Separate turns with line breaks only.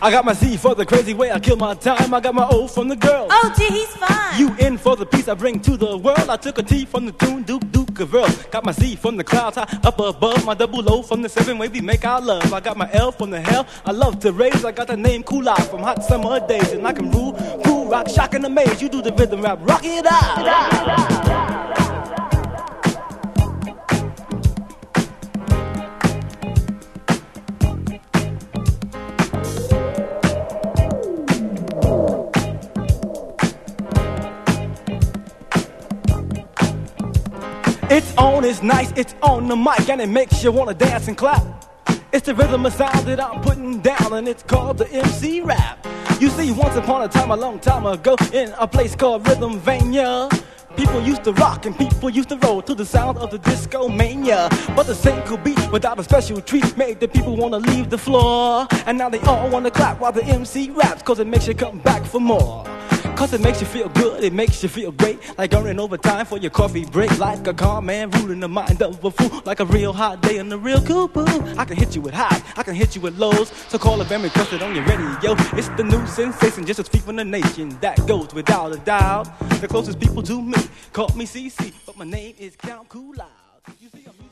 I got my C for the crazy way I kill my time. I got my O from the girl.
Oh, gee, he's fine.
U in for the peace I bring to the world. I took a T from the tune, Duke, Duke of Earl. Got my Z from the clouds high up above. My double O from the seven way we make our love. I got my L from the hell I love to raise. I got the name Kool Out from hot summer days. And I can rule, cool, rock, shock, and amaze. You do the rhythm rap, rock it out. It's on, it's nice, it's on the mic, and it makes you wanna dance and clap. It's the rhythm of sound that I'm putting down, and it's called the MC rap. You see, once upon a time, a long time ago, in a place called Rhythmvania, people used to rock and people used to roll to the sound of the disco mania. But the same could be without a special treat made the people wanna leave the floor. And now they all wanna clap while the MC raps, cause it makes you come back for more. Cause it makes you feel good, it makes you feel great. Like earning overtime for your coffee break. Like a calm man ruling the mind of a fool. Like a real hot day and a real cool boo. I can hit you with highs, I can hit you with lows. So call up and request it on your radio. It's the new sensation, just a speak from the nation. That goes without a doubt. The closest people to me call me CC, but my name is Count Kool Out. You see, I'm